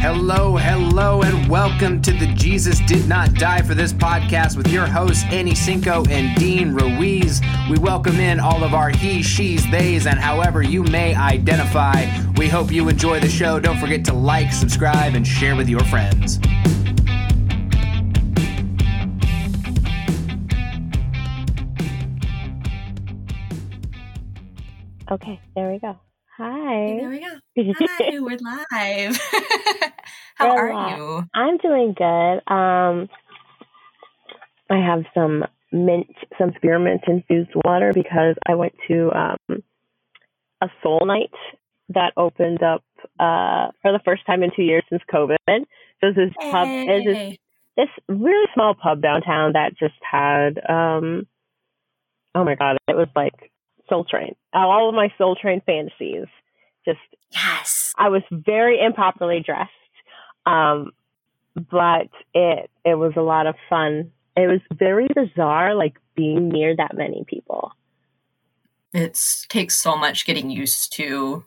Hello, hello, and welcome to the Jesus Did Not Die for This podcast with your hosts, Annie Cinco and Dean Ruiz. We welcome in all of our he, she's, theys, and however you may identify. We hope you enjoy the show. Don't forget to like, subscribe, and share with your friends. Okay, there we go. Hi. There we go. Hi, we're live. How are you? I'm doing good. I have some spearmint infused water because I went to a soul night that opened up for the first time in 2 years since COVID. There's this pub, this really small pub downtown that just had oh my god, it was like Soul Train. All of my Soul Train fantasies. Just yes. I was very improperly dressed, but it was a lot of fun. It was very bizarre, like being near that many people. It takes so much getting used to.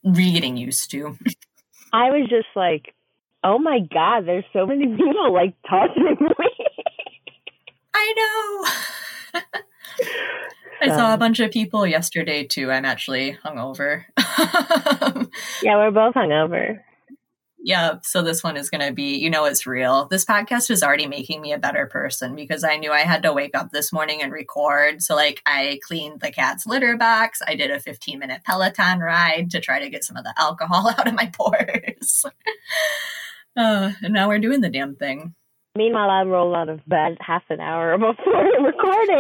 I was just like, oh my god, there's so many people like touching me. I know. I saw a bunch of people yesterday, too. I'm actually hungover. Yeah, we're both hungover. Yeah, so this one is going to be, it's real. This podcast is already making me a better person because I knew I had to wake up this morning and record. So, I cleaned the cat's litter box. I did a 15-minute Peloton ride to try to get some of the alcohol out of my pores. And now we're doing the damn thing. Meanwhile, I roll out of bed half an hour before recording.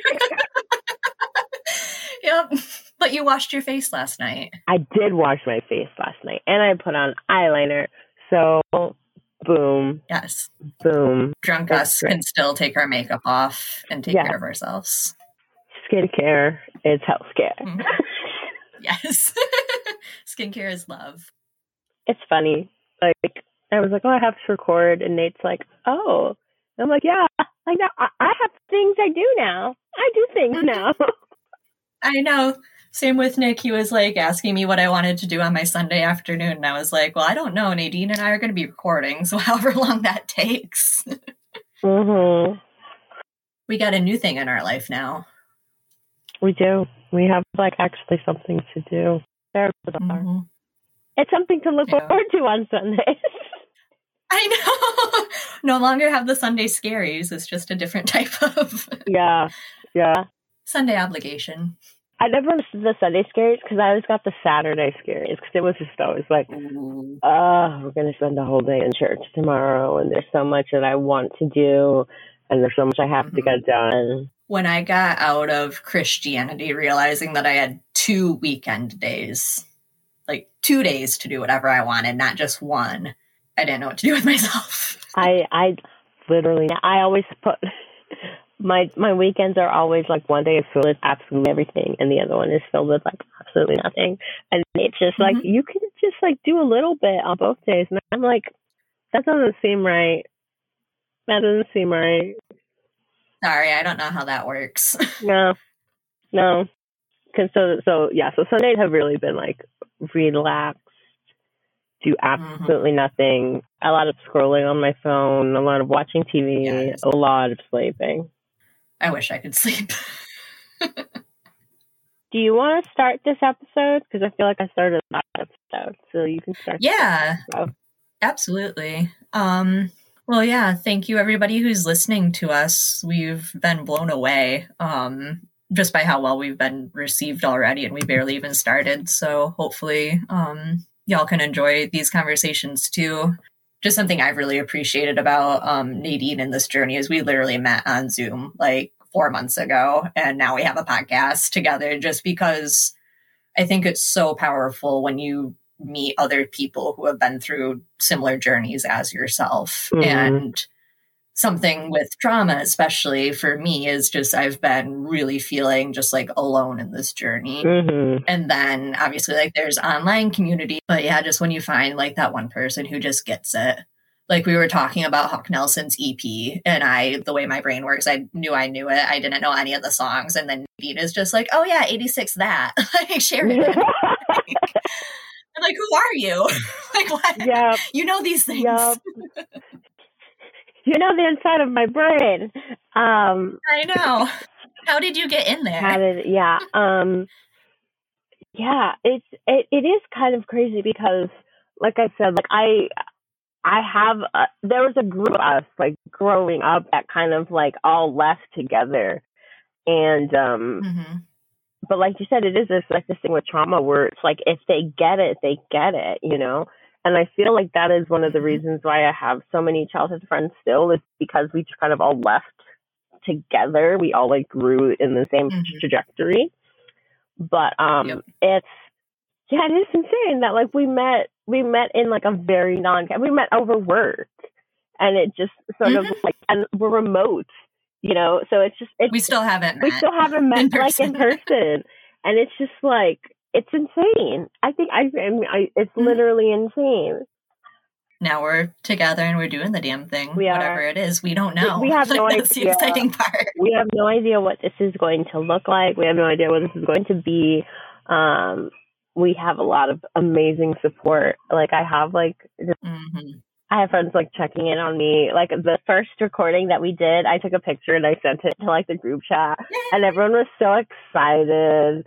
Yep. But you washed your face last night. I did wash my face last night, and I put on eyeliner. So, boom. Yes. Boom. Drunk us can still take our makeup off and take care of ourselves. Skincare is healthcare. Mm-hmm. Yes. Skincare is love. It's funny. I was like, oh, I have to record. And Nate's like, oh. And I'm like, yeah, I know. I have things I do now. I do things now. I know. Same with Nick. He was asking me what I wanted to do on my Sunday afternoon. And I was like, well, I don't know. Nadine and I are going to be recording. So however long that takes. Mm-hmm. We got a new thing in our life now. We do. We have actually something to do. Very bizarre. Mm-hmm. It's something to look forward to on Sundays. I know. No longer have the Sunday scaries. It's just a different type of Yeah. Sunday obligation. I never understood the Sunday scaries because I always got the Saturday scaries because it was just always like, we're going to spend a whole day in church tomorrow and there's so much that I want to do and there's so much I have to get done. When I got out of Christianity, realizing that I had 2 weekend days, 2 days to do whatever I wanted, not just one, I didn't know what to do with myself. I literally, I always put... My weekends are always one day is filled with absolutely everything and the other one is filled with absolutely nothing. And it's just you can just do a little bit on both days. And I'm like, that doesn't seem right. Sorry, I don't know how that works. No. Cause so Sundays have really been relaxed, do absolutely nothing, a lot of scrolling on my phone, a lot of watching TV, a lot of sleeping. I wish I could sleep. Do you want to start this episode? Because I feel like I started last episode, so you can start. Yeah, absolutely. Well, yeah, thank you everybody who's listening to us. We've been blown away just by how well we've been received already, and we barely even started. So hopefully y'all can enjoy these conversations too. Just something I've really appreciated about Nadine in this journey is we literally met on Zoom 4 months ago, and now we have a podcast together just because I think it's so powerful when you meet other people who have been through similar journeys as yourself. Mm-hmm. And something with trauma, especially for me, is just I've been really feeling just alone in this journey. Mm-hmm. And then obviously there's online community, but yeah, just when you find that one person who just gets it. We were talking about Hawk Nelson's EP, and the way my brain works, I knew it. I didn't know any of the songs. And then Nadine is just oh yeah, 86 that. Share it. And Like, who are you? Like, what? Yep. You know these things. Yep. You know the inside of my brain. I know. How did you get in there? It is kind of crazy because, like I said, like I have there was a group of us like growing up that kind of like all left together, and but like you said, it is this thing with trauma where it's like if they get it, they get it, you know. And I feel like that is one of the reasons why I have so many childhood friends still, is because we just kind of all left together. We all like grew in the same trajectory. But it is insane that like we met in like a very we met over work, and it just sort of like, and we're remote, you know, so we still haven't met like in person, and it's just like, it's insane. I think it's literally insane. Now we're together and we're doing the damn thing. Whatever it is, we don't know. We have no idea. That's the exciting part. We have no idea what this is going to look like. We have no idea what this is going to be. We have a lot of amazing support. Like I have I have friends like checking in on me. Like the first recording that we did, I took a picture and I sent it to like the group chat, and everyone was so excited.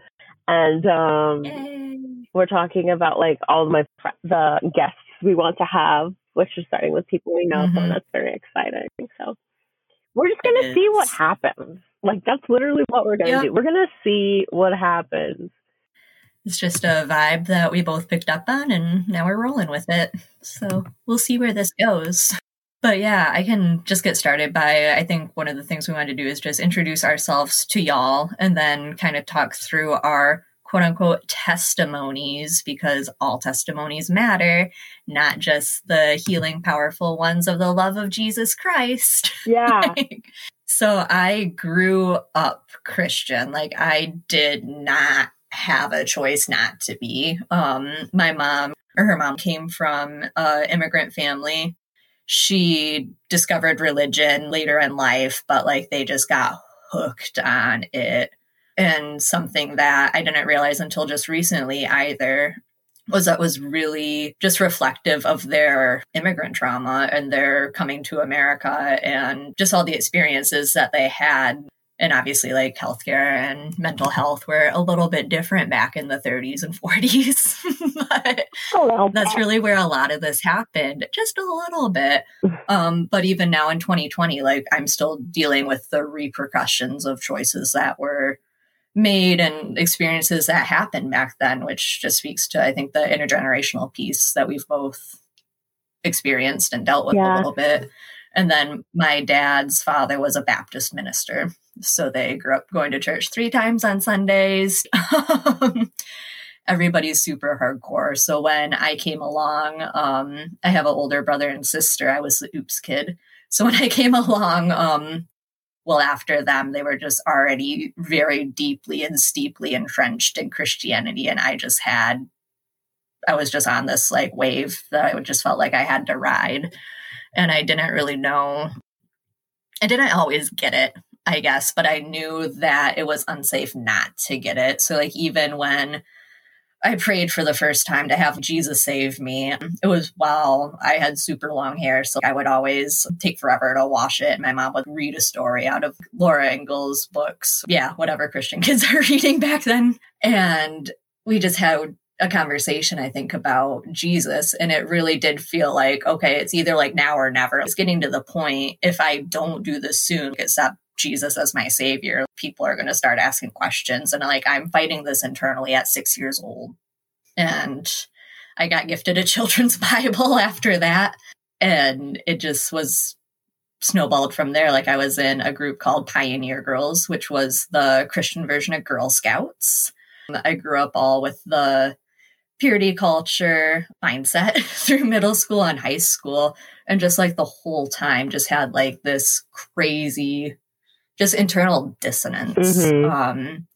And we're talking about like all of the guests we want to have, which is starting with people we know, so that's very exciting. So we're just gonna see what happens. Like that's literally what we're gonna do. We're gonna see what happens. It's just a vibe that we both picked up on, and now we're rolling with it. So we'll see where this goes. But yeah, I can just get started by, I think one of the things we want to do is just introduce ourselves to y'all, and then kind of talk through our quote unquote testimonies, because all testimonies matter, not just the healing, powerful ones of the love of Jesus Christ. Yeah. So I grew up Christian. Like I did not have a choice not to be. My mom, or her mom, came from an immigrant family. She discovered religion later in life, but like they just got hooked on it. And something that I didn't realize until just recently either was really just reflective of their immigrant trauma and their coming to America and just all the experiences that they had. And obviously like healthcare and mental health were a little bit different back in the 30s and 40s. But that's really where a lot of this happened, just a little bit. But even now in 2020, like I'm still dealing with the repercussions of choices that were made and experiences that happened back then, which just speaks to, I think, the intergenerational piece that we've both experienced and dealt with a little bit. And then my dad's father was a Baptist minister. So they grew up going to church 3 times on Sundays. Everybody's super hardcore. So when I came along, I have an older brother and sister. I was the oops kid. So when I came along, after them, they were just already very deeply and steeply entrenched in Christianity. And I was just on this like wave that I just felt like I had to ride. And I didn't really know. I didn't always get it, I guess, but I knew that it was unsafe not to get it. So like even when I prayed for the first time to have Jesus save me, it was while I had super long hair. So I would always take forever to wash it. My mom would read a story out of Laura Ingalls books. Yeah, whatever Christian kids are reading back then. And we just had a conversation, I think, about Jesus. And it really did feel like, okay, it's either like now or never. It's getting to the point, if I don't do this soon, accept Jesus as my savior, people are going to start asking questions. And like, I'm fighting this internally at 6 years old. And I got gifted a children's Bible after that. And it just was snowballed from there. Like I was in a group called Pioneer Girls, which was the Christian version of Girl Scouts. I grew up all with the purity culture mindset through middle school and high school. And just like the whole time just had like this crazy, just internal dissonance. And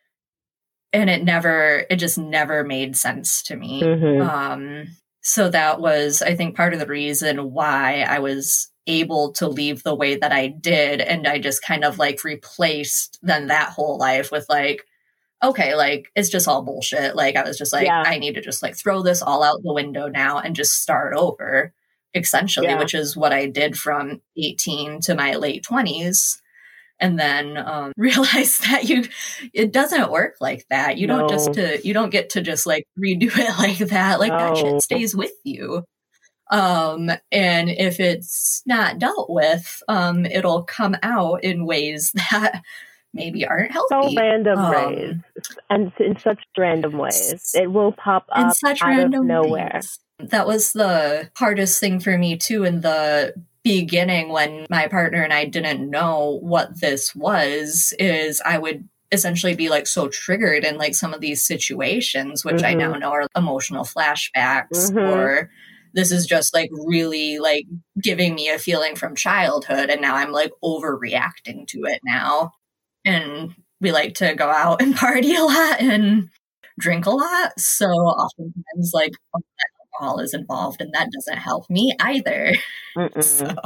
it just never made sense to me. So that was, I think, part of the reason why I was able to leave the way that I did. And I just kind of like replaced then that whole life with like, okay, like, it's just all bullshit. Like, I was just like, I need to just like throw this all out the window now and just start over, essentially, which is what I did from 18 to my late 20s. And then realized that it doesn't work like that. You don't get to just like redo it like that. Like that shit stays with you. And if it's not dealt with, it'll come out in ways that maybe aren't healthy. So random ways. And in such random ways. It will pop up out of nowhere. Ways. That was the hardest thing for me too in the beginning when my partner and I didn't know what this was, is I would essentially be like so triggered in like some of these situations, which I now know are emotional flashbacks, or this is just like really like giving me a feeling from childhood. And now I'm like overreacting to it now. And we like to go out and party a lot and drink a lot. So oftentimes like alcohol is involved and that doesn't help me either. So,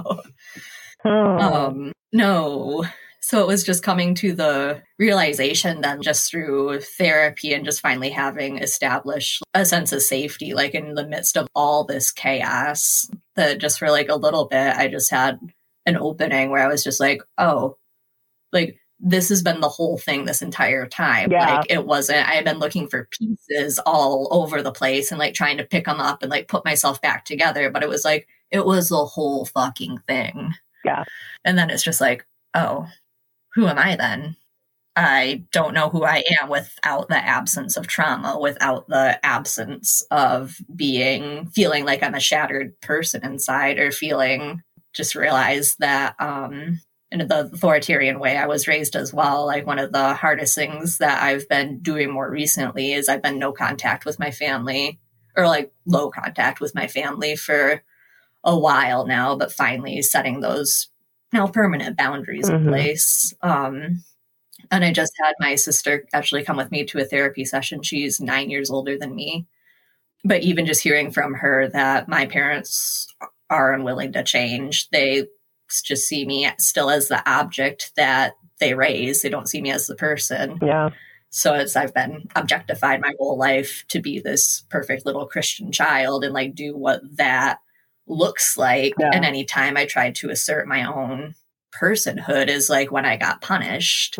no. So it was just coming to the realization then just through therapy and just finally having established a sense of safety, like in the midst of all this chaos, that just for like a little bit, I just had an opening where I was just like, oh, like this has been the whole thing this entire time. Like it wasn't, I had been looking for pieces all over the place and like trying to pick them up and like put myself back together. But it was like, it was the whole fucking thing. Yeah. And then it's just like, oh, who am I then? I don't know who I am without the absence of trauma, without the absence of feeling like I'm a shattered person inside, or just realize that, in the authoritarian way I was raised as well, like one of the hardest things that I've been doing more recently is I've been no contact with my family, or like low contact with my family for a while now, but finally setting those now permanent boundaries in place. And I just had my sister actually come with me to a therapy session. She's 9 years older than me. But even just hearing from her that my parents are unwilling to change, they just see me still as the object that they raise. They don't see me as the person. Yeah. So I've been objectified my whole life to be this perfect little Christian child and like do what that looks like. Yeah. And anytime I tried to assert my own personhood is like when I got punished.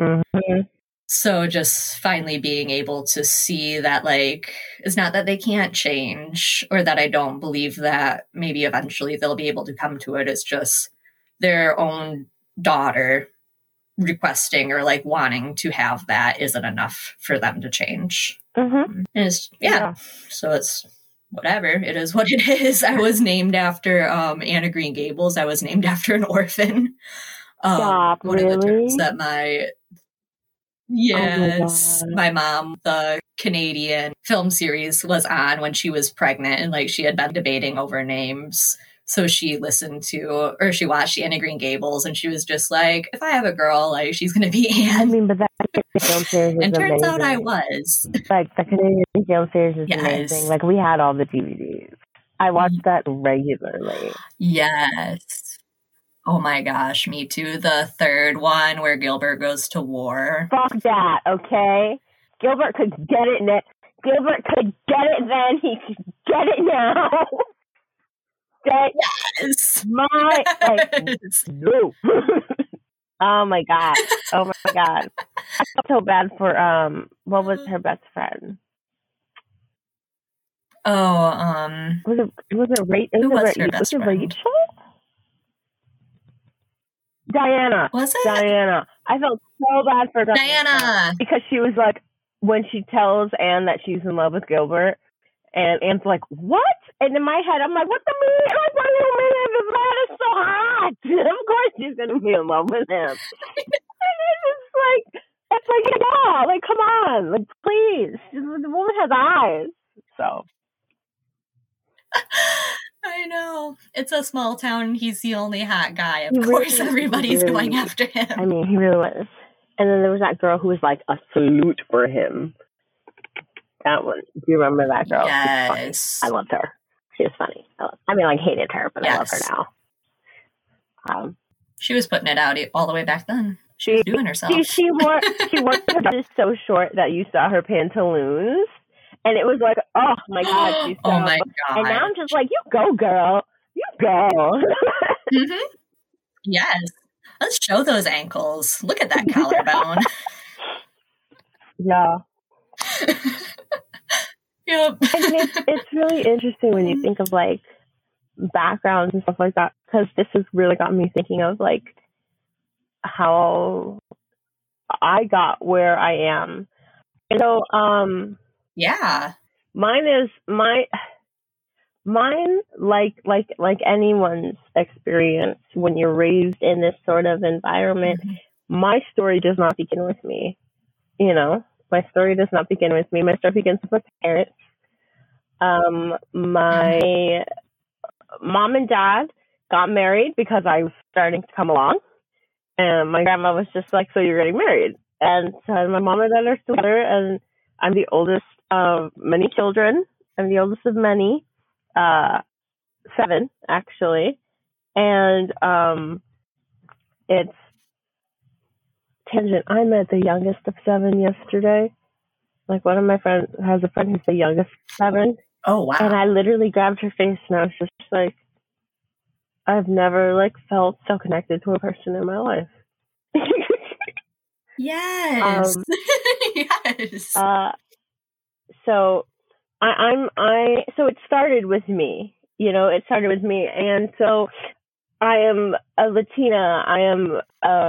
So just finally being able to see that like, it's not that they can't change or that I don't believe that maybe eventually they'll be able to come to it. It's just their own daughter requesting or like wanting to have that isn't enough for them to change. And it's, so it's whatever. It is what it is. I was named after Anna Green Gables. I was named after an orphan. Stop, one really? of the terms that my mom, the Canadian film series was on when she was pregnant, and like she had been debating over names. So she she watched Anna Green Gables, and she was just like, if I have a girl, like she's going to be Anne. I mean, but that film series is and turns amazing. out I was. Like the Canadian film series is amazing. Like we had all the DVDs. I watched that regularly. Yes. Oh my gosh, me too. The third one where Gilbert goes to war. Fuck that, okay? Gilbert could get it Gilbert could get it then. He could get it now. Yes. No. Oh my god. I felt so bad for what was her best friend? Oh, was it best friend? Rachel? Diana. Was it? Diana. I felt so bad for Diana. Because she was like, when she tells Anne that she's in love with Gilbert, and Anne's like, what? And in my head, I'm like, what the mean? Like, what do you mean? This man is so hot. Of course she's going to be in love with him. And it's like, yeah, like, come on. Like, please. The woman has eyes. So. I know. It's a small town. He's the only hot guy. Of course, everybody's going after him. I mean, he really was. And then there was that girl who was like a salute for him. That one. Do you remember that girl? Yes. I loved her. She was funny. Hated her, but I love her now. She was putting it out all the way back then. She was doing herself. She wore her dresses so short that you saw her pantaloons. And it was like, oh my God. She's so, oh my God. And now I'm just like, you go, girl. You go. Mm-hmm. Yes. Let's show those ankles. Look at that collarbone. Yeah. Yep. And it's really interesting when you think of like backgrounds and stuff like that, because this has really got me thinking of like how I got where I am. And so, yeah, mine like anyone's experience when you're raised in this sort of environment. Mm-hmm. My story does not begin with me. You know, my story does not begin with me. My story begins with my parents. My mom and dad got married because I was starting to come along. And my grandma was just like, so you're getting married. And so my mom and dad are still together, and I'm the oldest of many children. I'm the oldest of many, 7 actually. And it's tangent. I met the youngest of 7 yesterday. Like one of my friends has a friend who's the youngest of 7. Oh wow! And I literally grabbed her face, and I was just like, I've never like felt so connected to a person in my life. Yes. Yes. So so it started with me, you know, and so I am a Latina. I am,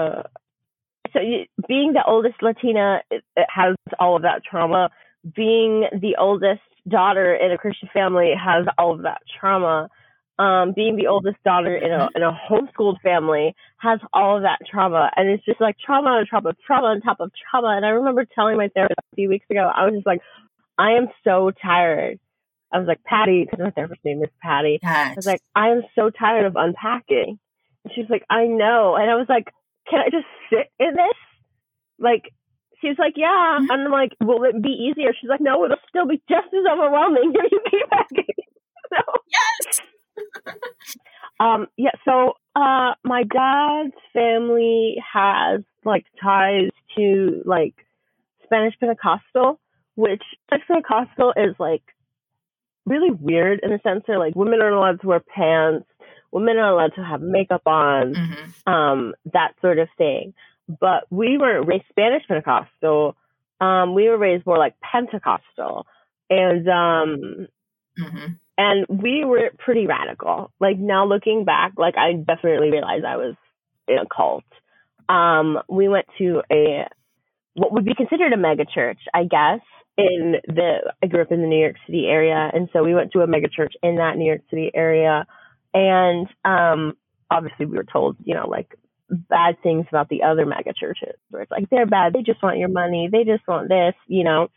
being the oldest Latina, it has all of that trauma. Being the oldest daughter in a Christian family has all of that trauma. Being the oldest daughter in a homeschooled family has all of that trauma. And it's just like trauma on top of trauma on top of trauma. And I remember telling my therapist a few weeks ago, I was just like, I am so tired. I was like, Patty, because my therapist's name is Patty. Yes. I was like, I am so tired of unpacking. And she's like, I know. And I was like, can I just sit in this? Like, she's like, yeah. Mm-hmm. And I'm like, will it be easier? She's like, no, it'll still be just as overwhelming if you keep packing. So, yes. So my dad's family has like ties to like Spanish Pentecostal, which Spanish Pentecostal is like really weird in the sense that like women aren't allowed to wear pants, women are allowed to have makeup on, mm-hmm. That sort of thing. But we weren't raised Spanish Pentecostal. We were raised more like Pentecostal, and mm-hmm. And we were pretty radical. Like now looking back, like I definitely realized I was in a cult. We went to what would be considered a mega church, I guess. I grew up in the New York City area, and so we went to a mega church in that New York City area. And obviously we were told, you know, like bad things about the other mega churches, where it's like they're bad, they just want your money, they just want this, you know.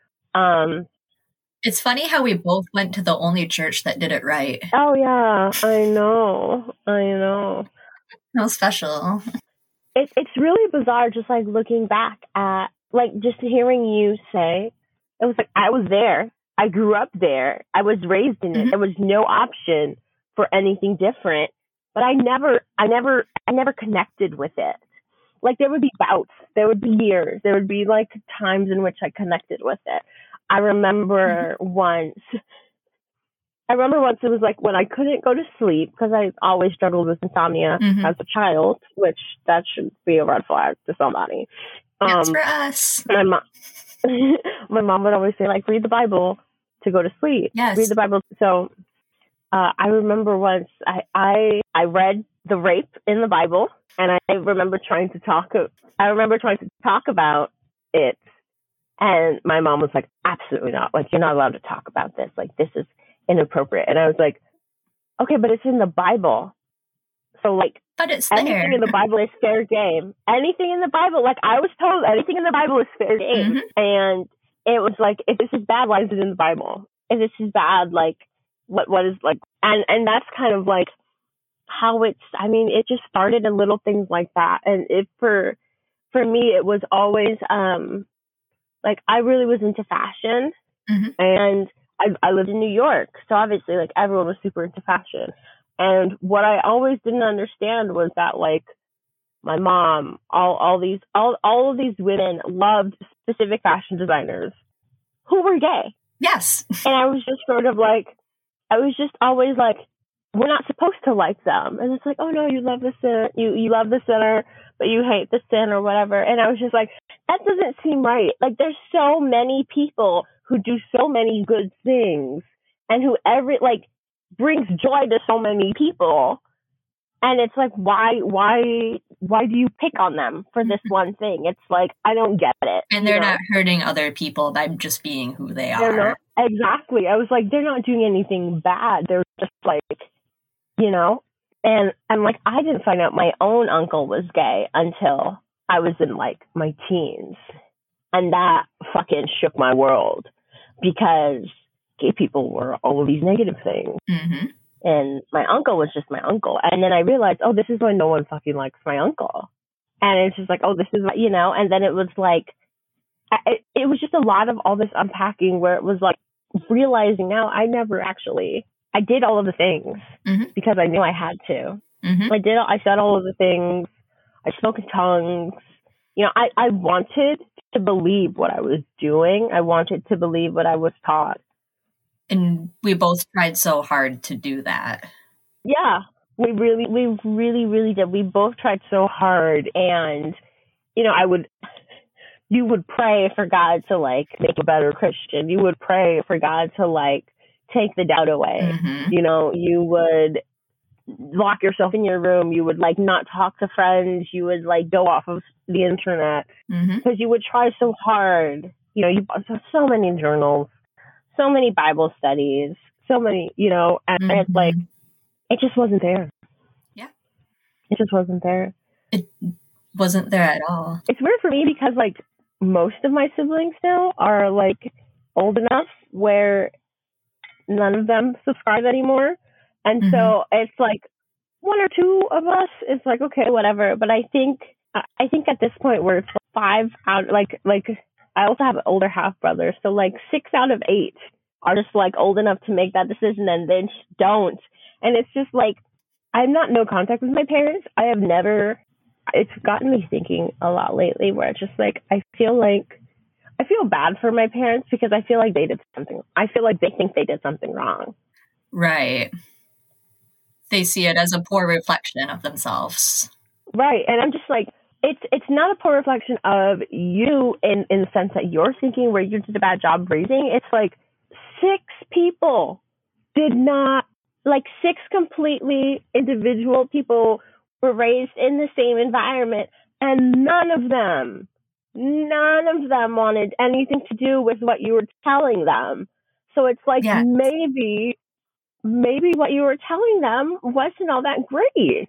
It's funny how we both went to the only church that did it right. Oh, yeah. I know. No special. It's really bizarre just, like, looking back at, like, just hearing you say, it was like, I was there. I grew up there. I was raised in it. Mm-hmm. There was no option for anything different. But I never connected with it. Like, there would be bouts. There would be years. There would be, like, times in which I connected with it. I remember once it was like when I couldn't go to sleep because I always struggled with insomnia mm-hmm. as a child, which that should be a red flag to somebody. That's for us. My mom would always say, like, read the Bible to go to sleep. Yes. Read the Bible. So I remember once I read the rape in the Bible, and I remember trying to talk about it. And my mom was like, absolutely not. Like, you're not allowed to talk about this. Like, this is inappropriate. And I was like, okay, but it's in the Bible. So, like, but it's anything there. in the Bible is fair game. Anything in the Bible, like, I was told anything in the Bible is fair game. Mm-hmm. And it was like, if this is bad, why is it in the Bible? If this is bad, like, what is, like, and that's kind of, like, how it just started in little things like that. And for me, it was always, like, I really was into fashion, mm-hmm. and I lived in New York, so obviously, like, everyone was super into fashion. And what I always didn't understand was that, like, my mom, all of these women loved specific fashion designers who were gay. Yes. And I was just sort of like, I was just always like, we're not supposed to like them. And it's like, oh no, you love the sinner, you love the sinner, but you hate the sin or whatever. And I was just like, that doesn't seem right. Like, there's so many people who do so many good things and who brings joy to so many people. And it's like, why do you pick on them for this one thing? It's like, I don't get it. And they're not hurting other people by just being who they are. Not, exactly. I was like, they're not doing anything bad. They're just like, and I'm like, I didn't find out my own uncle was gay until I was in like my teens. And that fucking shook my world because gay people were all of these negative things. Mm-hmm. And my uncle was just my uncle. And then I realized, oh, this is why no one fucking likes my uncle. And it's just like, oh, this is, and then it was like, it was just a lot of all this unpacking where it was like realizing now I did all of the things because I knew I had to. Mm-hmm. I said all of the things. I spoke in tongues. I wanted to believe what I was doing. I wanted to believe what I was taught. And we both tried so hard to do that. Yeah, we really, really did. We both tried so hard. And, you would pray for God to like make a better Christian. You would pray for God to like take the doubt away. Mm-hmm. You would lock yourself in your room. You would like not talk to friends. You would like go off of the internet because you would try so hard. You bought so many journals, so many Bible studies, so many, and it's like, it just wasn't there. Yeah. It just wasn't there. It wasn't there at all. It's weird for me because like most of my siblings now are like old enough where none of them subscribe anymore. And so it's like one or two of us, it's like, okay, whatever. But I think at this point where it's 5 out, like I also have older half brothers. So like 6 out of 8 are just like old enough to make that decision and they just don't. And it's just like, I'm not no contact with my parents. It's gotten me thinking a lot lately where it's just like, I feel bad for my parents because I feel like they think they did something wrong. Right. They see it as a poor reflection of themselves. Right. And I'm just like, it's not a poor reflection of you in the sense that you're thinking where you did a bad job raising. It's like 6 people did not, like 6 completely individual people were raised in the same environment and none of them wanted anything to do with what you were telling them. So it's like, maybe what you were telling them wasn't all that great,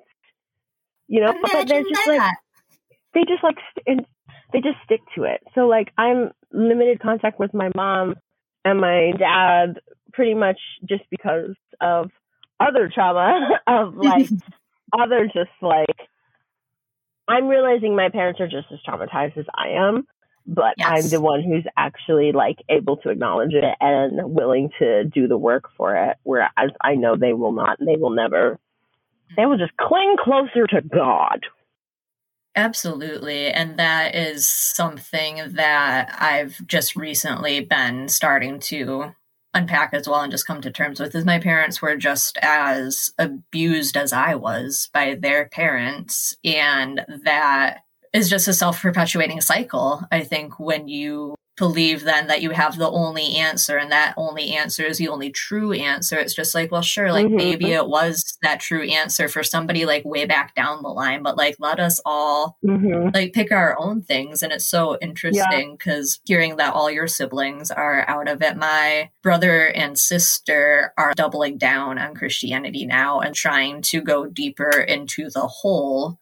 but they're just like, they just stick to it. So like I'm limited contact with my mom and my dad pretty much just because of other trauma of like other just like, I'm realizing my parents are just as traumatized as I am, but I'm the one who's actually like able to acknowledge it and willing to do the work for it. Whereas I know they will not, they will never, they will just cling closer to God. Absolutely. And that is something that I've just recently been starting to unpack as well and just come to terms with is my parents were just as abused as I was by their parents. And that is just a self-perpetuating cycle. I think when you believe then that you have the only answer and that only answer is the only true answer, it's just like, well, sure, like maybe it was that true answer for somebody like way back down the line, but like let us all like pick our own things. And it's so interesting because hearing that all your siblings are out of it, my brother and sister are doubling down on Christianity now and trying to go deeper into the whole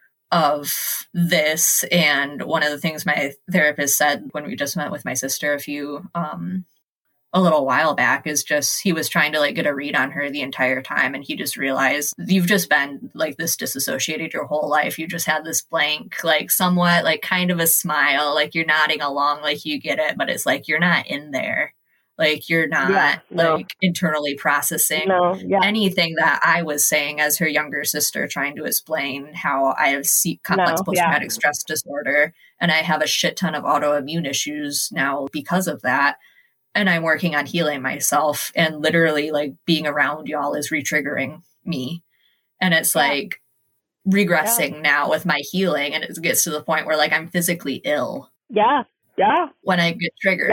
of this. And one of the things my therapist said when we just met with my sister a little while back is just he was trying to like get a read on her the entire time, and he just realized you've just been like this disassociated your whole life. You just had this blank, like somewhat like kind of a smile, like you're nodding along like you get it, but it's like you're not in there. Like, you're not like internally processing anything that I was saying as her younger sister, trying to explain how I have complex post-traumatic stress disorder, and I have a shit ton of autoimmune issues now because of that. And I'm working on healing myself, and literally like being around y'all is re-triggering me. And it's like regressing now with my healing. And it gets to the point where like I'm physically ill. Yeah. When I get triggered.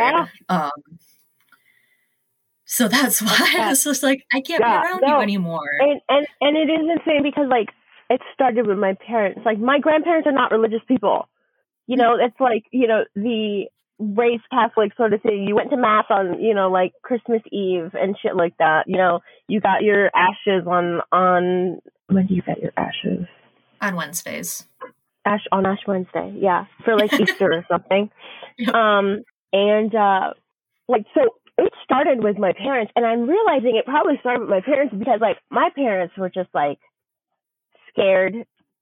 So that's why I was just like, I can't be around you anymore. And it is insane because like it started with my parents. Like my grandparents are not religious people. You know, it's like, you know, the raised Catholic sort of thing. You went to mass on, you know, like Christmas Eve and shit like that. You know, you got your ashes on when do you get your ashes? On Wednesdays. On Ash Wednesday, yeah, for like Easter or something. Like so it started with my parents, and I'm realizing it probably started with my parents because like my parents were just like scared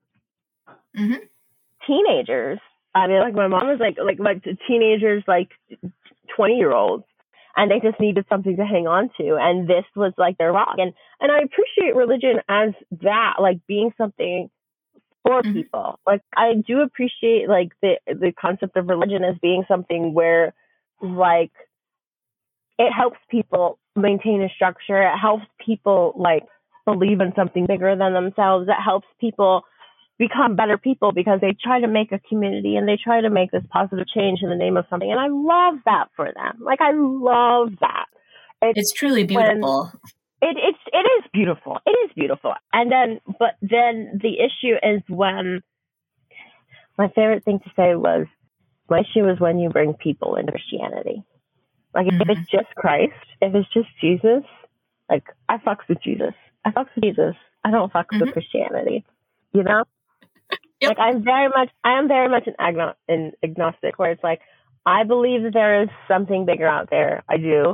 teenagers. I mean, like my mom was like teenagers, like 20-year-olds, and they just needed something to hang on to, and this was like their rock. And I appreciate religion as that, like being something for people. Like I do appreciate like the concept of religion as being something where like it helps people maintain a structure. It helps people like believe in something bigger than themselves. It helps people become better people because they try to make a community and they try to make this positive change in the name of something. And I love that for them. Like I love that. It's truly beautiful. It is beautiful. It is beautiful. And then, but then the issue is when my favorite thing to say was, my issue is when you bring people into Christianity. Like if it's just Christ, if it's just Jesus, like I fucks with Jesus. I don't fuck with Christianity. You know? Yep. Like I am very much an agnostic, where it's like, I believe that there is something bigger out there. I do.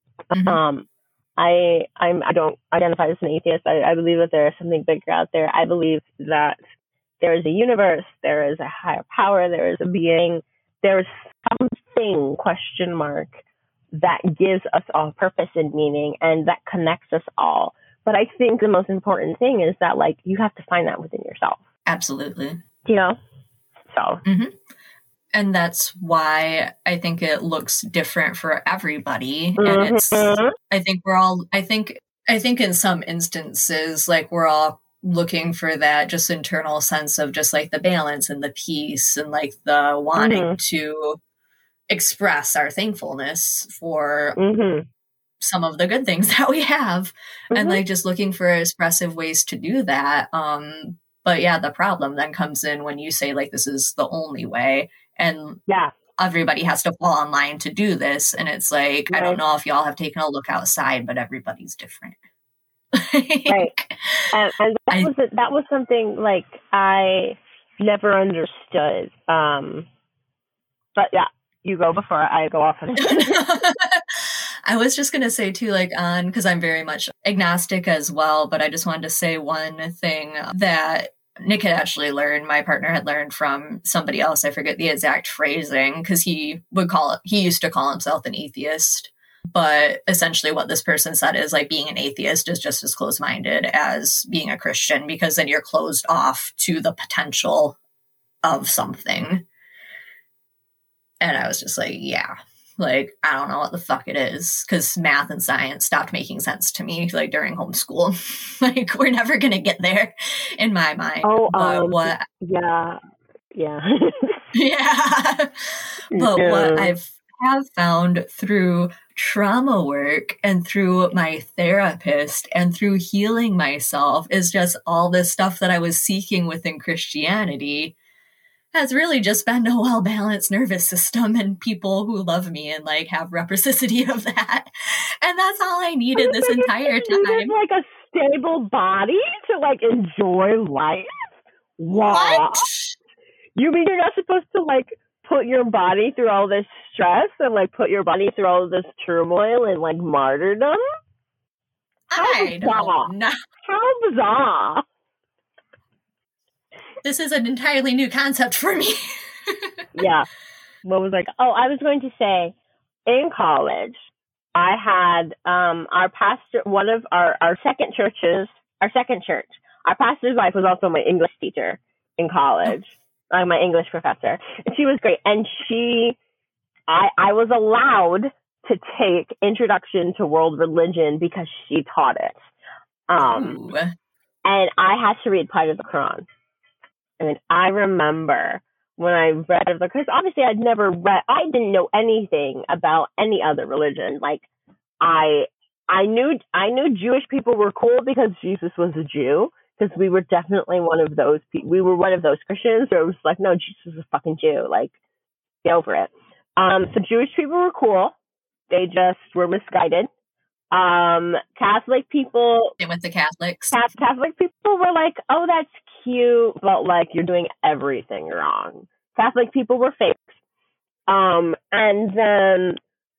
I don't identify as an atheist. I believe that there is something bigger out there. I believe that there is a universe, there is a higher power, there is a being, there is something, that gives us all purpose and meaning and that connects us all. But I think the most important thing is that like you have to find that within yourself. Absolutely. You know? So. And that's why I think it looks different for everybody. And it's, I think in some instances, like we're all looking for that just internal sense of just like the balance and the peace and like the wanting to express our thankfulness for some of the good things that we have and like just looking for expressive ways to do that. But yeah, the problem then comes in when you say like, this is the only way. And everybody has to fall in line to do this. And it's like, I don't know if y'all have taken a look outside, but everybody's different. Right. And that was something like I never understood. But yeah, you go before I go off. I was just going to say too, like because I'm very much agnostic as well, but I just wanted to say one thing that Nick had actually learned, my partner had learned from somebody else. I forget the exact phrasing because he used to call himself an atheist. But essentially what this person said is like being an atheist is just as closed-minded as being a Christian, because then you're closed off to the potential of something. And I was just like, yeah, like, I don't know what the fuck it is, because math and science stopped making sense to me, like during homeschool. Like, we're never going to get there in my mind. Yeah. Yeah. But what have found through trauma work and through my therapist and through healing myself is just all this stuff that I was seeking within Christianity has really just been a well-balanced nervous system and people who love me and like have reciprocity of that. And that's all I needed this entire time. Like a stable body to like enjoy life? What? You mean you're not supposed to like put your body through all this stress and like put your body through all of this turmoil and like martyrdom? I don't know. How bizarre. This is an entirely new concept for me. Yeah. What was like, I was going to say, in college, I had our pastor, one of our second church, our pastor's wife was also my English teacher in college, my English professor. And she was great. And I was allowed to take Introduction to World Religion because she taught it. And I had to read part of the Quran. And I remember when I read the, because obviously I didn't know anything about any other religion. Like I knew Jewish people were cool because Jesus was a Jew, because we were definitely one of those people. We were one of those Christians where it was like, no, Jesus is a fucking Jew. Like, get over it. So Jewish people were cool. They just were misguided. Catholic people. Same with the Catholics. Catholic people were like, oh, that's cute, but like you're doing everything wrong. Catholic people were fakes. And then,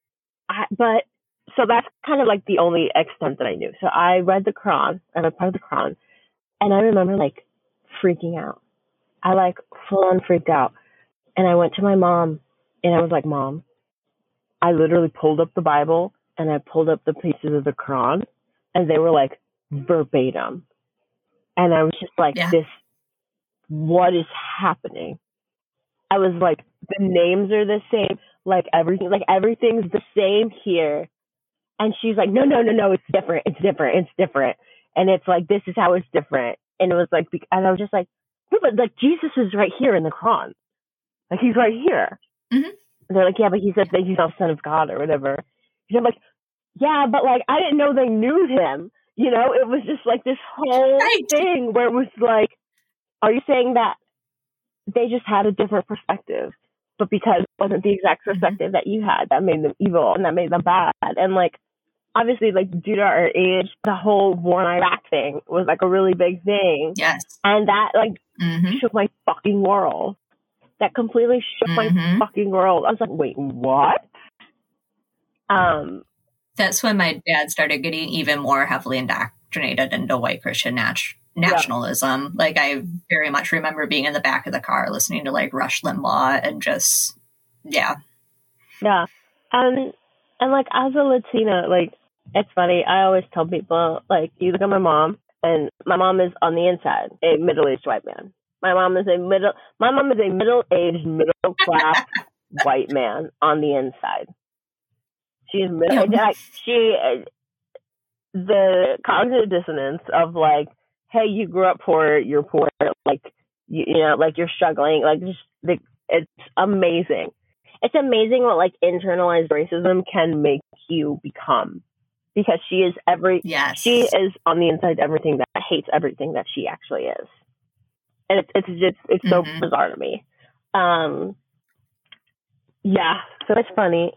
so that's kind of like the only extent that I knew. So I read the Quran, and I part of the Quran, and I remember like freaking out. I like full on freaked out. And I went to my mom, and I was like, Mom, I literally pulled up the Bible, and I pulled up the pieces of the Quran, and they were like verbatim. And I was just like, what is happening? I was like, the names are the same, like everything's the same here. And she's like, no, it's different. And it's like, this is how it's different. And it was like, and I was just like, no, but like Jesus is right here in the Quran. Like he's right here. Mm-hmm. And they're like, yeah, but he says that he's not Son of God or whatever. And I'm like, yeah, but like, I didn't know they knew him. You know, it was just like this whole thing where it was like, are you saying that they just had a different perspective, but because it wasn't the exact perspective that you had, that made them evil and that made them bad? And like, obviously, like due to our age, the whole war in Iraq thing was like a really big thing. Yes. And that like shook my fucking world. That completely shook my fucking world. I was like, wait, what? That's when my dad started getting even more heavily indoctrinated into white Christian nationalism. Yeah. Like I very much remember being in the back of the car listening to like Rush Limbaugh and just, yeah. And like as a Latina, like it's funny. I always tell people like, you look at my mom, and my mom is on the inside a middle-aged white man. My mom is a middle-aged, middle-class white man on the inside. She's middle. The cognitive dissonance of like, hey, you grew up poor, you're poor, like you know, like you're struggling, like just it's amazing. It's amazing what like internalized racism can make you become, because she is she is on the inside everything that hates everything that she actually is, and it's so bizarre to me. Yeah, so it's funny.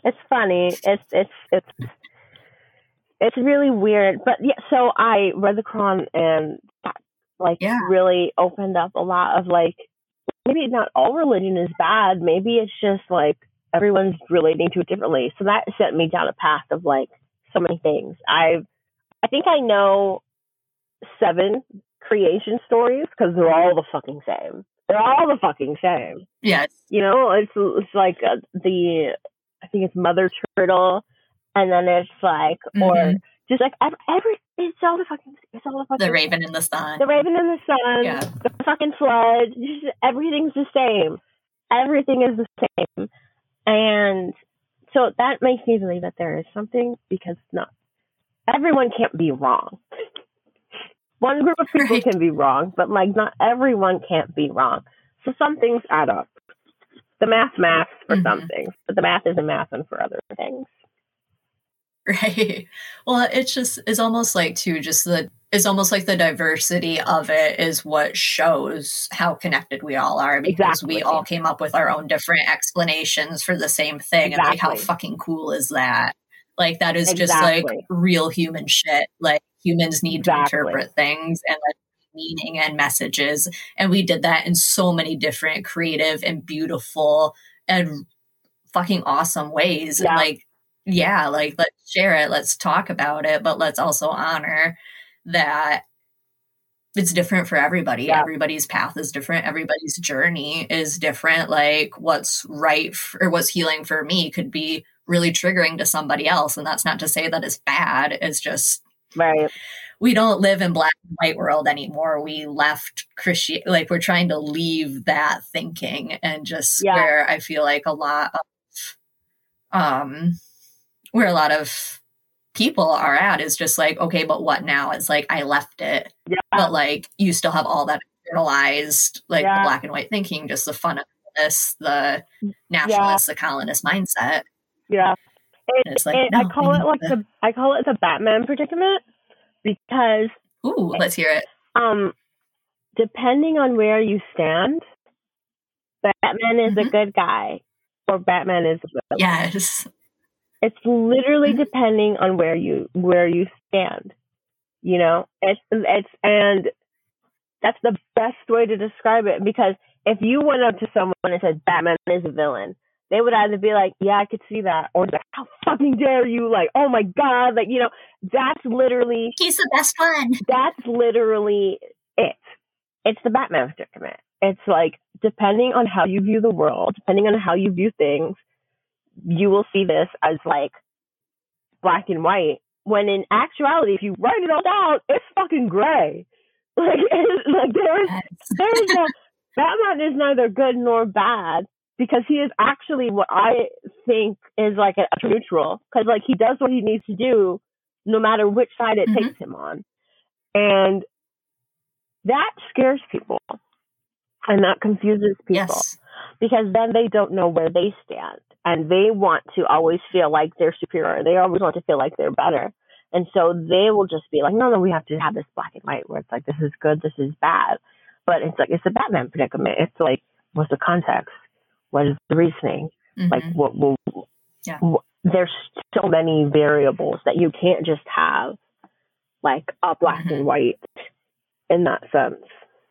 It's really weird, but yeah. So I read the Quran, and that really opened up a lot of like, maybe not all religion is bad. Maybe it's just like everyone's relating to it differently. So that sent me down a path of like so many things. I think I know 7 creation stories because they're all the fucking same. Yes. You know, it's like I think it's Mother Turtle, and then it's like, or just like it's all the fucking the Raven and the Sun. Yeah. The fucking flood. Just, everything's the same. Everything is the same. And so that makes me believe that there is something, because not everyone can't be wrong. One group of people can be wrong, but like not everyone can't be wrong. So some things add up. The maths for some things, but the math isn't mathing for other things. Right. Well, it's almost like it's almost like the diversity of it is what shows how connected we all are, because we all came up with our own different explanations for the same thing. And like, how fucking cool is that? Like, that is just like real human shit. Like, humans need to interpret things and like meaning and messages. And we did that in so many different creative and beautiful and fucking awesome ways. Yeah. And like, let's share it. Let's talk about it. But let's also honor that it's different for everybody. Yeah. Everybody's path is different. Everybody's journey is different. Like, what's right or what's healing for me could be really triggering to somebody else. And that's not to say that it's bad. It's just, Right. we don't live in black and white world anymore. We left like we're trying to leave that thinking, and just where I feel like a lot of people are at is just like, okay, but what now? It's like, I left it, but like, you still have all that internalized, like the black and white thinking, just the fundamentalists, the nationalists, the colonist mindset. Yeah. It's like, no, I call it the Batman predicament, because let's hear it. Depending on where you stand, Batman is a good guy or Batman is a villain. Yes. It's literally depending on where you stand. You know, it's and that's the best way to describe it, because if you went up to someone and said Batman is a villain, they would either be like, yeah, I could see that, or like, how fucking dare you, like, oh my God, like, you know, that's literally, he's the best one. That's literally it. It's the Batman predicament. It's like, depending on how you view the world, depending on how you view things, you will see this as like black and white, when in actuality, if you write it all down, it's fucking gray. Like there's a Batman is neither good nor bad, because he is actually what I think is like a neutral, because like he does what he needs to do no matter which side it takes him on. And that scares people and that confuses people, because then they don't know where they stand, and they want to always feel like they're superior. They always want to feel like they're better. And so they will just be like, no, we have to have this black and white where it's like, this is good, this is bad. But it's like, it's a Batman predicament. It's like, what's the context? What is the reasoning? Like, there's so many variables that you can't just have like a black and white in that sense.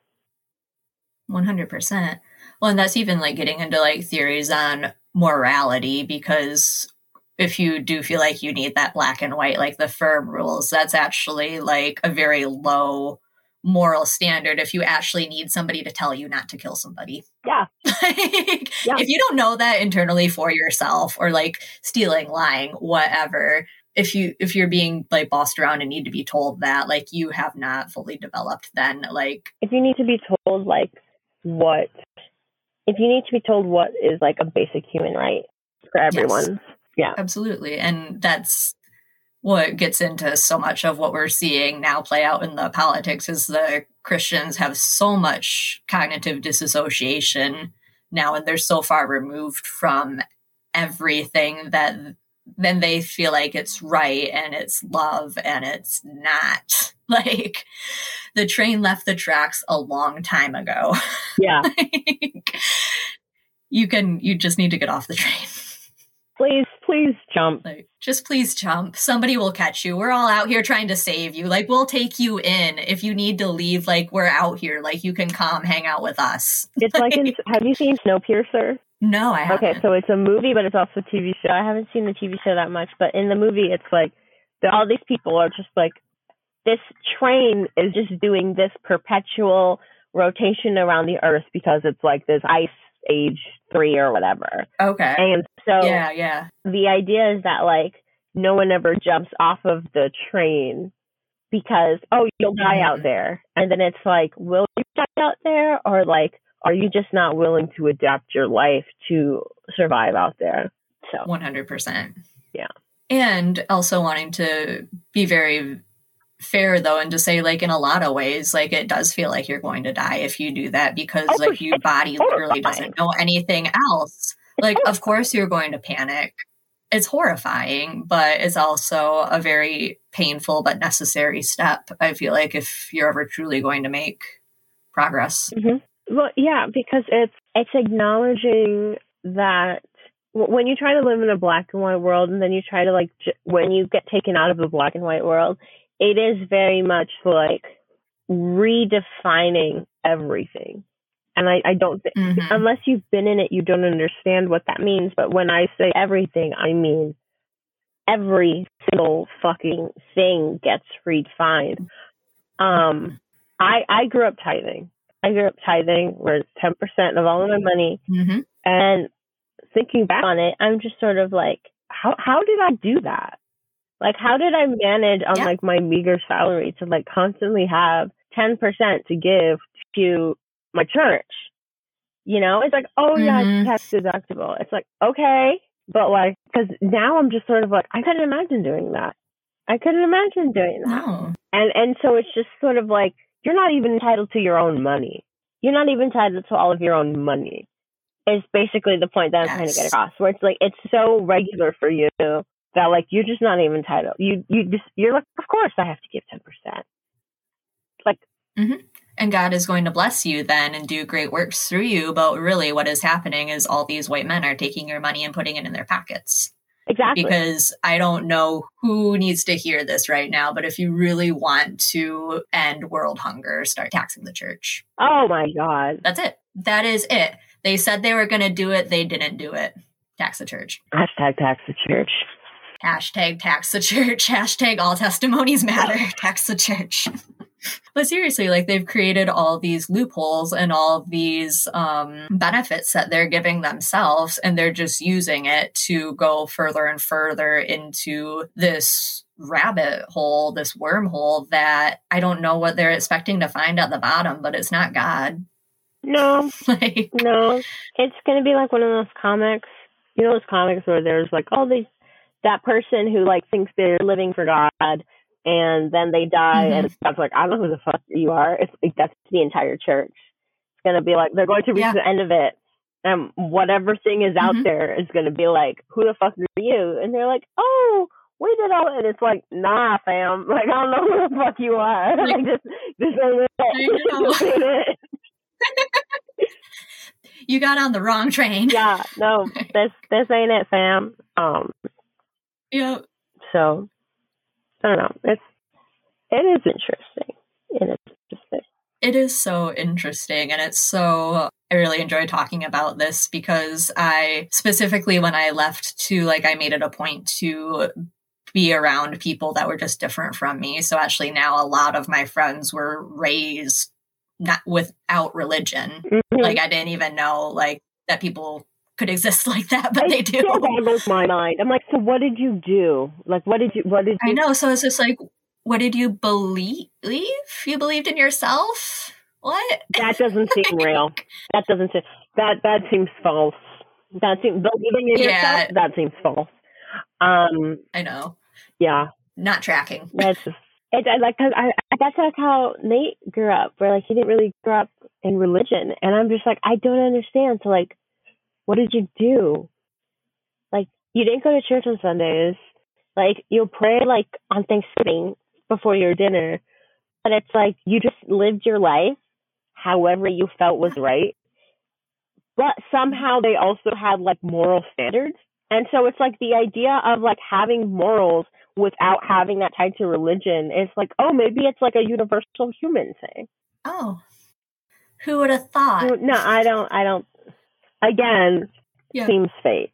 100%. Well, and that's even like getting into like theories on morality, because if you do feel like you need that black and white, like the firm rules, that's actually like a very low moral standard if you actually need somebody to tell you not to kill somebody. Yeah. If you don't know that internally for yourself, or like stealing, lying, whatever, if you're being like bossed around and need to be told that, like, you have not fully developed then. Like, if you need to be told what is like a basic human right for everyone. Yes. Yeah, absolutely. And that's what gets into so much of what we're seeing now play out in the politics, is the Christians have so much cognitive disassociation now, and they're so far removed from everything that then they feel like it's right and it's love, and it's not. Like, the train left the tracks a long time ago. Yeah. Like, you just need to get off the train. Please jump. Like, just please jump. Somebody will catch you. We're all out here trying to save you. Like, we'll take you in. If you need to leave, like, we're out here. Like, you can come hang out with us. It's like have you seen Snowpiercer? No, I haven't. Okay, so it's a movie, but it's also a TV show. I haven't seen the TV show that much, but in the movie, it's like all these people are just like, this train is just doing this perpetual rotation around the Earth because it's like this ice age 3 or whatever. Okay. And so yeah. The idea is that like no one ever jumps off of the train because, you'll die out there. And then it's like, will you die out there? Or like, are you just not willing to adapt your life to survive out there? So 100%. Yeah. And also wanting to be very fair, though, and to say, like, in a lot of ways, like, it does feel like you're going to die if you do that, because like your body literally doesn't know anything else. Like, of course you're going to panic. It's horrifying, but it's also a very painful but necessary step, I feel like, if you're ever truly going to make progress. Mm-hmm. Well, yeah, because it's acknowledging that when you try to live in a black and white world, and then you try to like when you get taken out of the black and white world, it is very much like redefining everything. And I don't think, unless you've been in it, you don't understand what that means. But when I say everything, I mean every single fucking thing gets redefined. I grew up tithing. Where it's 10% of all of my money. And thinking back on it, I'm just sort of like, how did I do that? Like, how did I manage on like my meager salary to like constantly have 10% to give to my church? You know, it's like, oh yeah, it's tax deductible. It's like, okay, but like, because now I'm just sort of like, I couldn't imagine doing that. No. And so it's just sort of like, you're not even entitled to your own money. You're not even entitled to all of your own money. Is basically the point that I'm trying to get across. Where it's like, it's so regular for you that like you're just not even entitled. You're like, of course I have to give 10%. Like, and God is going to bless you then and do great works through you. But really, what is happening is all these white men are taking your money and putting it in their pockets. Exactly. Because I don't know who needs to hear this right now, but if you really want to end world hunger, start taxing the church. Oh my God. That's it. That is it. They said they were going to do it. They didn't do it. Tax the church. Hashtag tax the church. Hashtag tax the church. Hashtag all testimonies matter. Tax the church. But seriously, like they've created all these loopholes and all these benefits that they're giving themselves, and they're just using it to go further and further into this rabbit hole, this wormhole that I don't know what they're expecting to find at the bottom, but it's not God. No, like, no, it's going to be like one of those comics, you know, those comics where there's like, that person who like thinks they're living for God and then they die and God's like, I don't know who the fuck you are. It's like, that's the entire church. It's going to be like, they're going to reach the end of it. And whatever thing is out there is going to be like, who the fuck are you? And they're like, oh, we did all, and it's like, nah, fam. Like, I don't know who the fuck you are. Like, this ain't it. You got on the wrong train. Yeah, no, this ain't it, fam. Yeah. So I don't know. It is interesting. It is so interesting, and I really enjoy talking about this because I specifically, when I left to, like, I made it a point to be around people that were just different from me. So actually now a lot of my friends were raised not without religion. Like, I didn't even know like that people could exist like that, but they do. It still boggles my mind. I'm like, so what did you do? Like, what did you I know. So it's just like, what did you believe? You believed in yourself? What? That doesn't seem real. That seems false. That seems believing in yourself. That seems false. I know. Yeah. Not tracking. That's just, that's like how Nate grew up, where like he didn't really grow up in religion, and I'm just like, I don't understand. So like, what did you do? Like, you didn't go to church on Sundays. Like, you'll pray like on Thanksgiving before your dinner, but it's like you just lived your life however you felt was right. But somehow they also had like moral standards. And so it's like the idea of like having morals without having that tied to religion is like, oh, maybe it's like a universal human thing. Oh, who would have thought? No, I don't. Again, seems fake.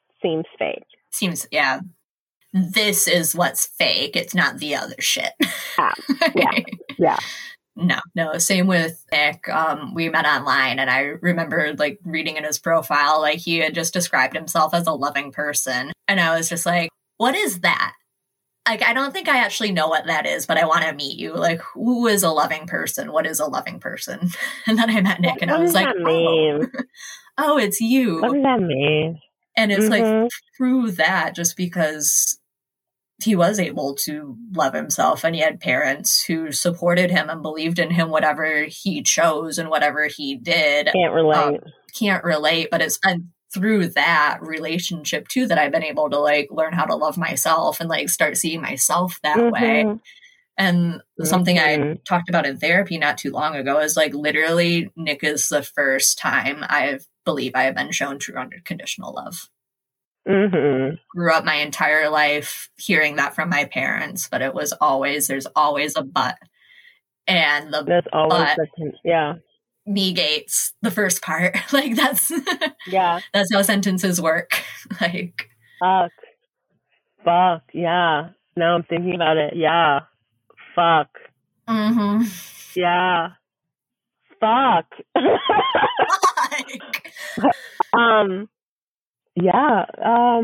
Yeah. This is what's fake. It's not the other shit. Yeah. No. Same with Nick. We met online, and I remember like reading in his profile, like he had just described himself as a loving person. And I was just like, what is that? Like, I don't think I actually know what that is, but I want to meet you. Like, who is a loving person? What is a loving person? And then I met Nick, and I was like, oh, it's you. What does that mean? And it's like through that, just because he was able to love himself, and he had parents who supported him and believed in him, whatever he chose and whatever he did. Can't relate, but it's been through that relationship too that I've been able to like learn how to love myself and like start seeing myself that way. And something I talked about in therapy not too long ago is like, literally, Nick is the first time I believe I have been shown true unconditional love. Grew up my entire life hearing that from my parents, but it was always, there's always a but. And the but negates the first part. Like, that's that's how sentences work. Like, fuck, yeah. Now I'm thinking about it. Yeah. Fuck. Yeah. Fuck. Yeah.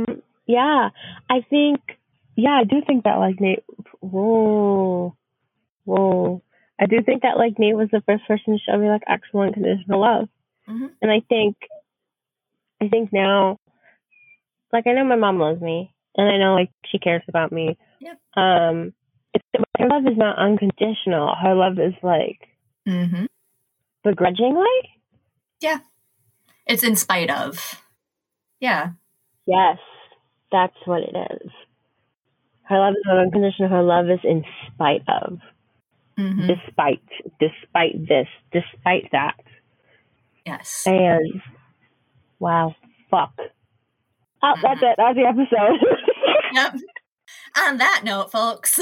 Yeah, I do think that like Nate. Whoa. I do think that like Nate was the first person to show me like actual unconditional love, and I think now, like I know my mom loves me, and I know like she cares about me. Yep. Her love is not unconditional. Her love is like begrudgingly. Yeah, it's in spite of. Yeah. Yes, that's what it is. Her love is not unconditional. Her love is in spite of. Despite this, despite that. Yes. And wow, fuck. Oh, that's it. That's the episode. Yep. On that note, folks.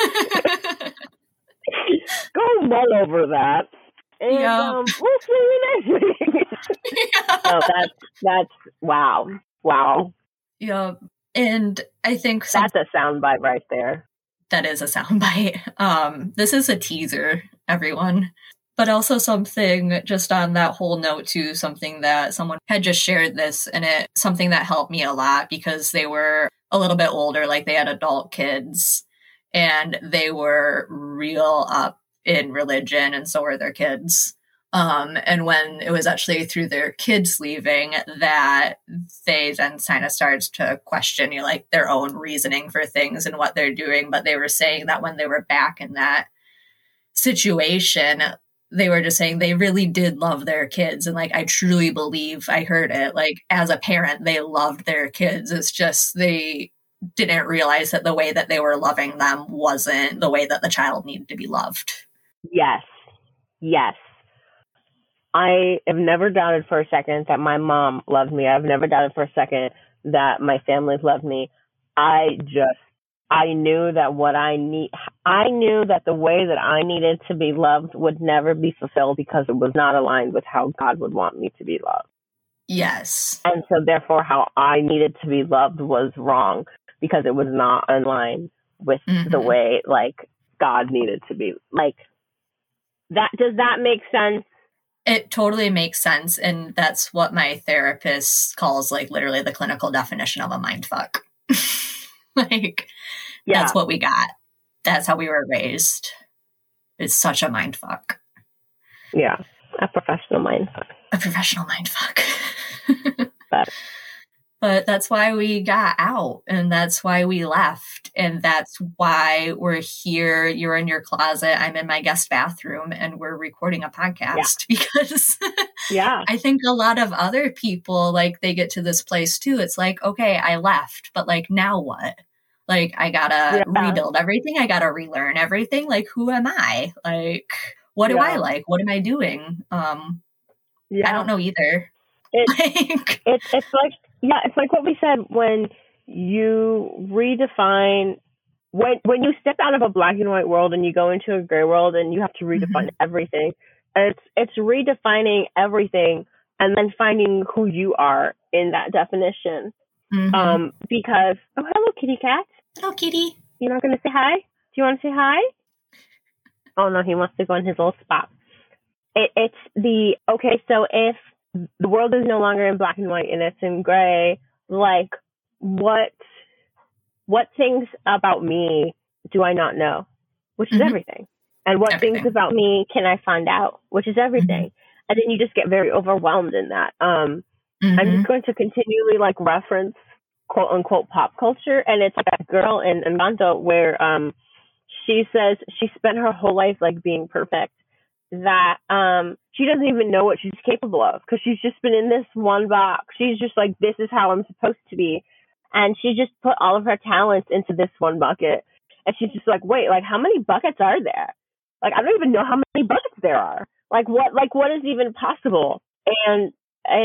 Go well over that. And we'll see you next week. Oh, that's wow. Yeah. And I think that's a soundbite right there. That is a soundbite. This is a teaser, everyone. But also something just on that whole note too, something that someone had just shared this, and something that helped me a lot because they were a little bit older, like they had adult kids, and they were real up in religion, and so were their kids. And when it was actually through their kids leaving that they then kind of started to question, like their own reasoning for things and what they're doing. But they were saying that when they were back in that situation, they were just saying they really did love their kids. And like, I truly believe I heard it, like as a parent, they loved their kids. It's just, they didn't realize that the way that they were loving them wasn't the way that the child needed to be loved. Yes. I have never doubted for a second that my mom loved me. I've never doubted for a second that my family loved me. I knew that I knew that the way that I needed to be loved would never be fulfilled because it was not aligned with how God would want me to be loved. Yes. And so therefore how I needed to be loved was wrong because it was not aligned with the way like God needed to be. Like that, does that make sense? It totally makes sense. And that's what my therapist calls like literally the clinical definition of a mindfuck. Like, that's what we got. That's how we were raised. It's such a mindfuck. Yeah. A professional mindfuck. But that's why we got out, and that's why we left, and that's why we're here. You're in your closet, I'm in my guest bathroom, and we're recording a podcast because I think a lot of other people, like, they get to this place too. It's like, okay, I left, but like, now what? Like, I gotta rebuild everything. I gotta relearn everything. Like, who am I? Like, what do I like? What am I doing? I don't know either. It's like what we said when you redefine, when you step out of a black and white world and you go into a gray world and you have to redefine everything. It's redefining everything and then finding who you are in that definition. Because, oh, hello, kitty cat. Hello, kitty. You're not going to say hi? Do you want to say hi? Oh, no, he wants to go in his little spot. So if the world is no longer in black and white and it's in gray, like, what things about me do I not know? Which is everything. And what things about me can I find out? Which is everything. And then you just get very overwhelmed in that. I'm just going to continually like reference quote unquote pop culture. And it's like that girl in Encanto where she says she spent her whole life like being perfect, that she doesn't even know what she's capable of because she's just been in this one box. She's just like, this is how I'm supposed to be. And she just put all of her talents into this one bucket. And she's just like, wait, like how many buckets are there? Like, I don't even know how many buckets there are. Like what is even possible? And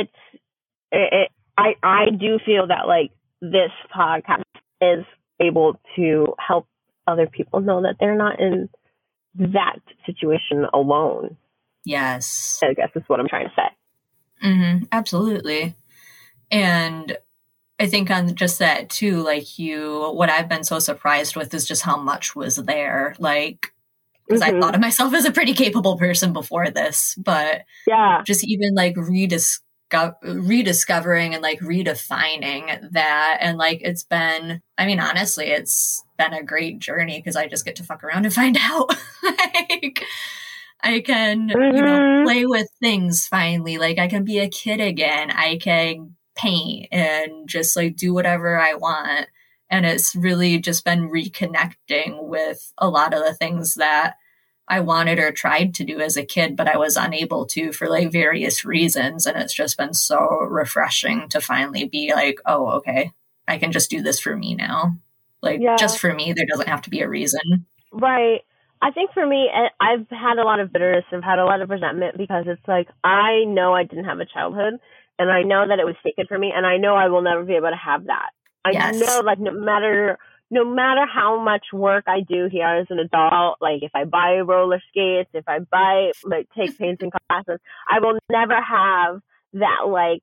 I do feel that like this podcast is able to help other people know that they're not in that situation alone. Yes. I guess that's what I'm trying to say. Absolutely. And I think on just that too, like what I've been so surprised with is just how much was there. Like, because I thought of myself as a pretty capable person before this, but just even like rediscovering and like redefining that. And like, it's been, I mean, honestly, it's been a great journey because I just get to fuck around and find out. Like, I can, you know, play with things finally. Like, I can be a kid again. I can paint and just like do whatever I want. And it's really just been reconnecting with a lot of the things that I wanted or tried to do as a kid, but I was unable to for like various reasons. And it's just been so refreshing to finally be like, oh, okay, I can just do this for me now. Like, just for me, there doesn't have to be a reason. Right. I think for me, I've had a lot of bitterness. I've had a lot of resentment because it's like, I know I didn't have a childhood and I know that it was taken from me and I know I will never be able to have that. I know, like, no matter how much work I do here as an adult, like if I buy roller skates, if I buy, like, take painting classes, I will never have that, like,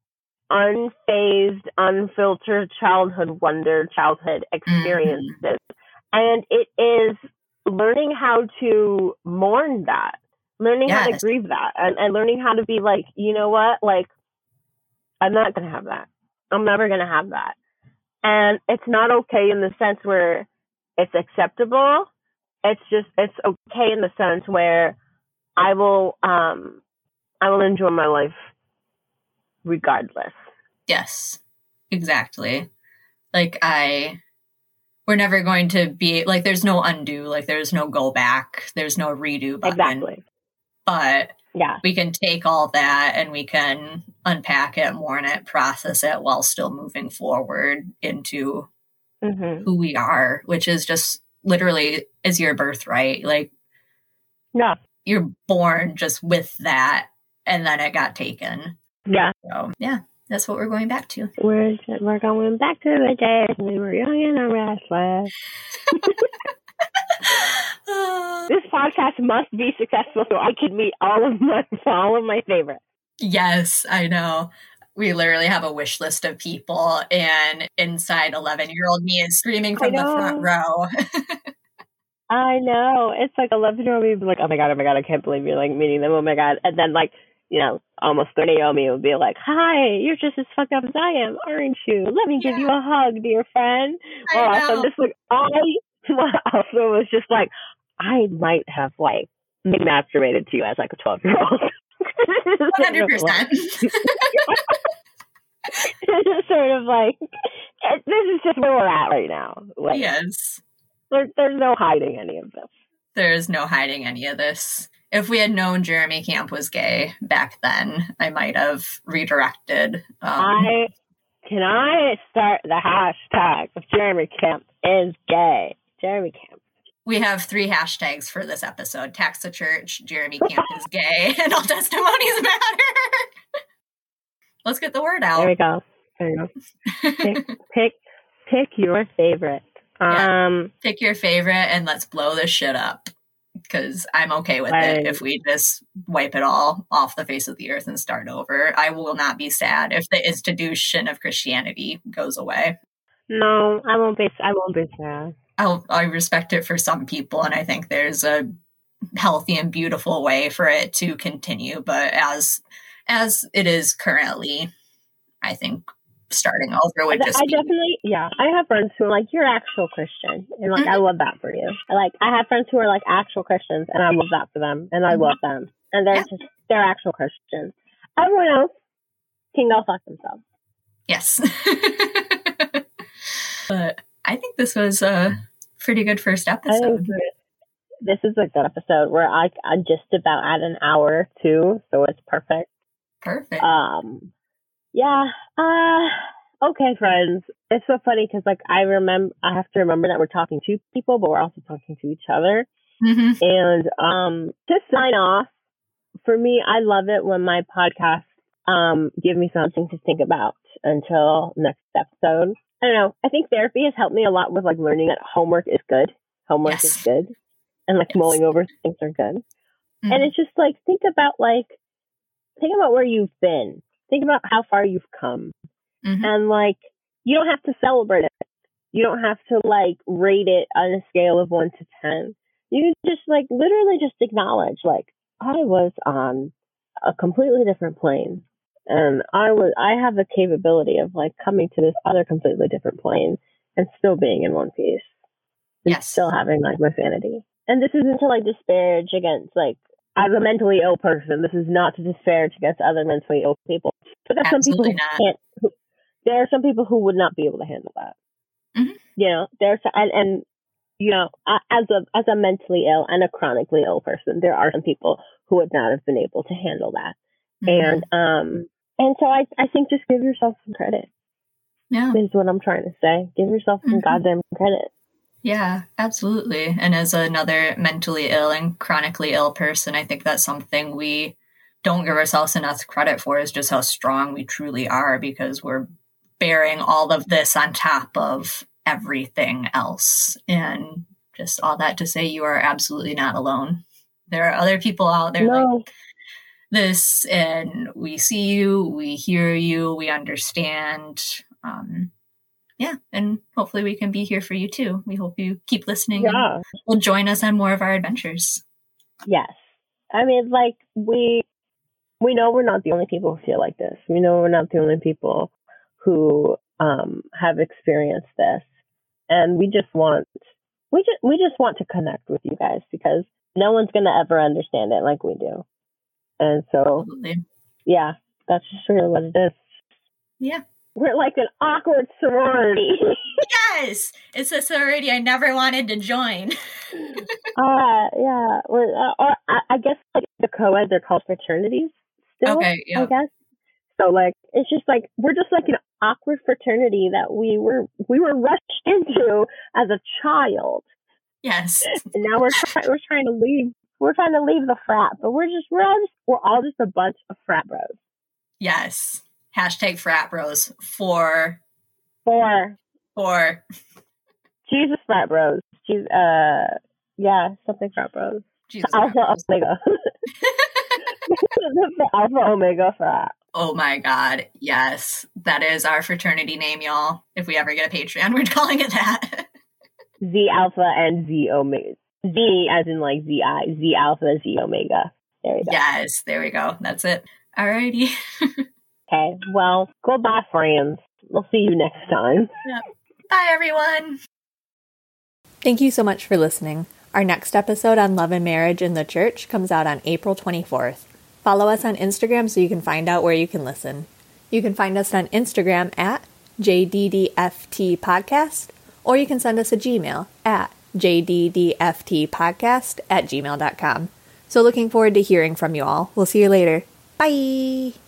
unfazed, unfiltered childhood wonder, childhood experiences. And it is learning how to mourn that, learning how to grieve that, and learning how to be like, you know what, like, I'm not going to have that. I'm never going to have that. And it's not okay in the sense where it's acceptable. It's okay in the sense where I will enjoy my life regardless. Yes, exactly. Like we're never going to be like, there's no undo, like there's no go back, there's no redo button. Exactly. But we can take all that and we can unpack it, mourn it, process it while still moving forward into who we are, which is just literally is your birthright. Like, you're born just with that, and then it got taken. Yeah. So, yeah, that's what we're going back to. We're going back to the days we were young and restless. This podcast must be successful so I can meet all of my favorites. Yes, I know. We literally have a wish list of people, and inside 11-year-old me is screaming from the front row. I know. It's like 11-year-old me would be like, oh my God, I can't believe you're like meeting them. Oh my God. And then like, you know, almost 30-year-old me would be like, hi, you're just as fucked up as I am, aren't you? Let me give you a hug, dear friend. Or also just like, I also was just like, I might have like masturbated to you as like a 12-year-old. 100%. It's sort of like, this is just where we're at right now. Like, yes. There's no hiding any of this. There's no hiding any of this. If we had known Jeremy Camp was gay back then, I might have redirected. Can I start the hashtag of Jeremy Camp is gay? Jeremy Camp. We have 3 hashtags for this episode. Tax the Church, Jeremy Camp is gay, and all testimonies matter. Let's get the word out. There we go. Pick your favorite. Pick your favorite and let's blow this shit up. Because I'm okay with it if we just wipe it all off the face of the earth and start over. I will not be sad if the institution of Christianity goes away. No, I won't be sad. I respect it for some people, and I think there's a healthy and beautiful way for it to continue. But as it is currently, I think starting over would just be... I have friends who are like, you're actual Christian, and like I love that for you. I have friends who are like actual Christians, and I love that for them, and I love them, and they're actual Christians. Everyone else can go fuck themselves. Yes. But I think this was a pretty good first episode. This is a good episode. We're I'm just about at an hour too, so it's perfect. Perfect. Okay, friends. It's so funny because like I have to remember that we're talking to people, but we're also talking to each other. Mm-hmm. And to sign off, for me, I love it when my podcasts give me something to think about until next episode. I don't know. I think therapy has helped me a lot with like learning that homework is good. Homework is good. And like mulling over things are good. Mm-hmm. And it's just like, think about where you've been. Think about how far you've come. Mm-hmm. And like, you don't have to celebrate it. You don't have to like rate it on a scale of 1 to 10. You can just like literally just acknowledge like, I was on a completely different plane And I have the capability of like coming to this other completely different plane and still being in one piece. And Yes. still having like my sanity. And this isn't to like disparage against like, as a mentally ill person, this is not to disparage against other mentally ill people. But there's some people there are some people who would not be able to handle that. Mm-hmm. You know, and you know, as a mentally ill and a chronically ill person, there are some people who would not have been able to handle that. Mm-hmm. And so I think just give yourself some credit. Yeah. Is what I'm trying to say. Give yourself some goddamn credit. Yeah, absolutely. And as another mentally ill and chronically ill person, I think that's something we don't give ourselves enough credit for, is just how strong we truly are, because we're bearing all of this on top of everything else. And just all that to say, you are absolutely not alone. There are other people out there like this, and we see you, we hear you, we understand. Yeah, and hopefully we can be here for you too. We hope you keep listening and will join us on more of our adventures. Yes. I mean, like, we know we're not the only people who feel like this. We know we're not the only people who have experienced this. And we just want to connect with you guys, because no one's going to ever understand it like we do. And so, yeah, that's just really what it is. Yeah. We're like an awkward sorority. Yes! It's a sorority I never wanted to join. Yeah. I guess like the co-eds are called fraternities still, okay, yeah. I guess. So like, it's just like, we're just like an awkward fraternity that we were rushed into as a child. Yes. And now we're trying to leave. We're trying to leave the frat, but we're all just a bunch of frat bros. Yes. Hashtag frat bros for Jesus frat bros. Something frat bros. Jesus Alpha Omega. The Alpha Omega frat. Oh my God. Yes. That is our fraternity name, y'all. If we ever get a Patreon, we're calling it that. Z Alpha and Z Omega. Z as in like Z-I. Z Alpha, Z Omega. There we go. Yes, there we go. That's it. Alrighty. Okay, well, goodbye, friends. We'll see you next time. Yep. Bye, everyone. Thank you so much for listening. Our next episode on love and marriage in the church comes out on April 24th. Follow us on Instagram so you can find out where you can listen. You can find us on Instagram at JDDFT Podcast, or you can send us a Gmail at jddftpodcast@gmail.com. So looking forward to hearing from you all. We'll see you later. Bye!